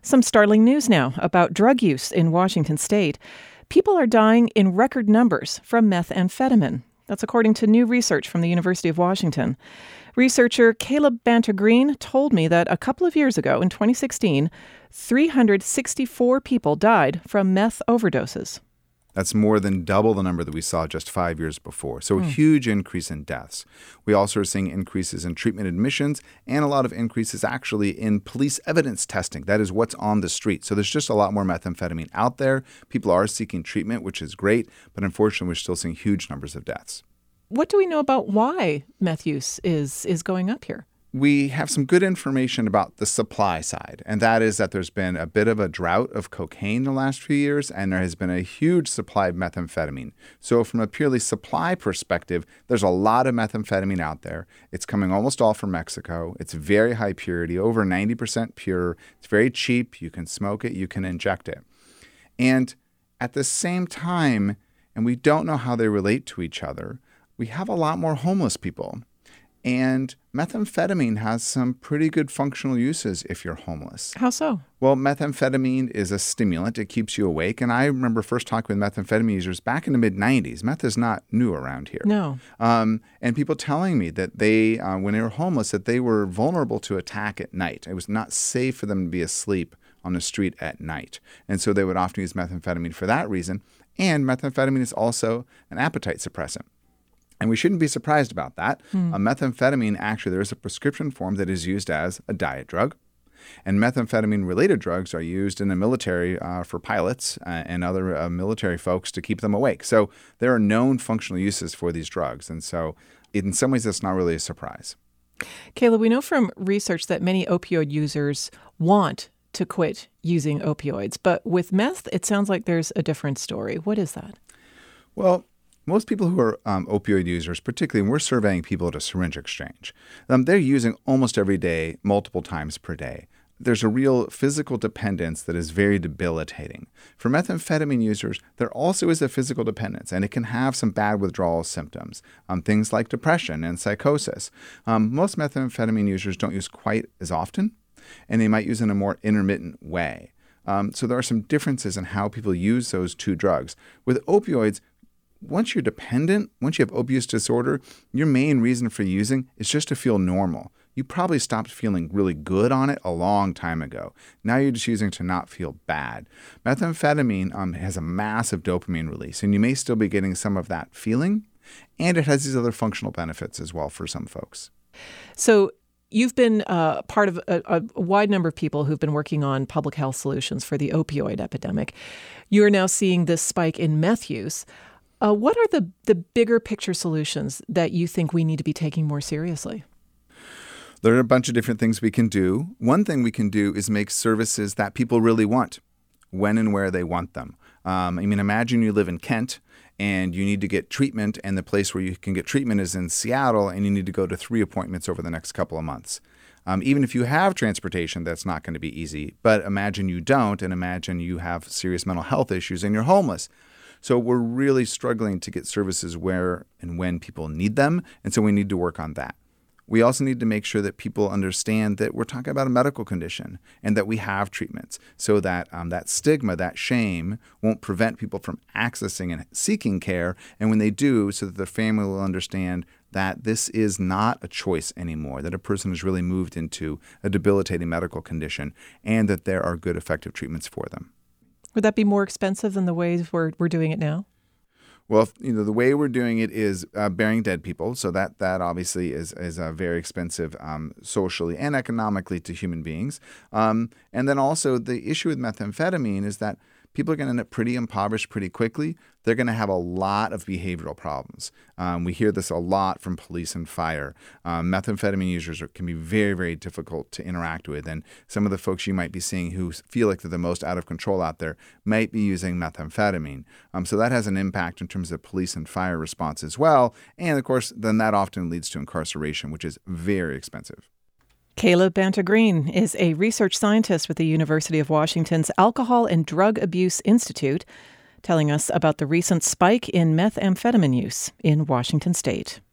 Some startling news now about drug use in Washington state. People are dying in record numbers from methamphetamine. That's according to new research from the University of Washington. Researcher Caleb Banter-Green told me that a couple of years ago, in 2016, 364 people died from meth overdoses. That's more than double the number that we saw just 5 years before. So a huge increase in deaths. We also are seeing increases in treatment admissions and a lot of increases actually in police evidence testing. That is what's on the street. So there's just a lot more methamphetamine out there. People are seeking treatment, which is great. But unfortunately, we're still seeing huge numbers of deaths. What do we know about why meth use is going up here? We have some good information about the supply side, and that is that there's been a bit of a drought of cocaine the last few years, and there has been a huge supply of methamphetamine. So from a purely supply perspective, there's a lot of methamphetamine out there. It's coming almost all from Mexico. It's very high purity, over 90% pure. It's very cheap. You can smoke it. You can inject it. And at the same time, and we don't know how they relate to each other, we have a lot more homeless people. And methamphetamine has some pretty good functional uses if you're homeless. How so? Well, methamphetamine is a stimulant. It keeps you awake. And I remember first talking with methamphetamine users back in the mid-'90s. Meth is not new around here. No. And people telling me that they, when they were homeless, that they were vulnerable to attack at night. It was not safe for them to be asleep on the street at night. And so they would often use methamphetamine for that reason. And methamphetamine is also an appetite suppressant. And we shouldn't be surprised about that. Methamphetamine, actually, there is a prescription form that is used as a diet drug. And methamphetamine-related drugs are used in the military for pilots and other military folks to keep them awake. So there are known functional uses for these drugs. And so in some ways, that's not really a surprise. Kayla, we know from research that many opioid users want to quit using opioids. But with meth, it sounds like there's a different story. What is that? Well, most people who are opioid users, particularly when we're surveying people at a syringe exchange, they're using almost every day, multiple times per day. There's a real physical dependence that is very debilitating. For methamphetamine users, there also is a physical dependence, and it can have some bad withdrawal symptoms, things like depression and psychosis. Most methamphetamine users don't use quite as often, and they might use in a more intermittent way. So there are some differences in how people use those two drugs. With opioids, once you're dependent, once you have opioid disorder, your main reason for using is just to feel normal. You probably stopped feeling really good on it a long time ago. Now you're just using to not feel bad. Methamphetamine has a massive dopamine release, and you may still be getting some of that feeling, and it has these other functional benefits as well for some folks. So you've been part of a wide number of people who've been working on public health solutions for the opioid epidemic. You're now seeing this spike in meth use. What are the bigger picture solutions that you think we need to be taking more seriously? There are a bunch of different things we can do. One thing we can do is make services that people really want, when and where they want them. Imagine you live in Kent and you need to get treatment, and the place where you can get treatment is in Seattle, and you need to go to 3 appointments over the next couple of months. Even if you have transportation, that's not going to be easy. But imagine you don't, and imagine you have serious mental health issues and you're homeless. So we're really struggling to get services where and when people need them, and so we need to work on that. We also need to make sure that people understand that we're talking about a medical condition and that we have treatments, so that that stigma, that shame, won't prevent people from accessing and seeking care, and when they do, so that the family will understand that this is not a choice anymore, that a person has really moved into a debilitating medical condition, and that there are good, effective treatments for them. Would that be more expensive than the ways we're doing it now? Well, the way we're doing it is burying dead people. So that obviously is very expensive socially and economically to human beings. And then also the issue with methamphetamine is that people are going to end up pretty impoverished pretty quickly. They're going to have a lot of behavioral problems. We hear this a lot from police and fire. Methamphetamine users can be very, very difficult to interact with. And some of the folks you might be seeing who feel like they're the most out of control out there might be using methamphetamine. So that has an impact in terms of police and fire response as well. And of course, then that often leads to incarceration, which is very expensive. Caleb Banter-Green is a research scientist with the University of Washington's Alcohol and Drug Abuse Institute, telling us about the recent spike in methamphetamine use in Washington state.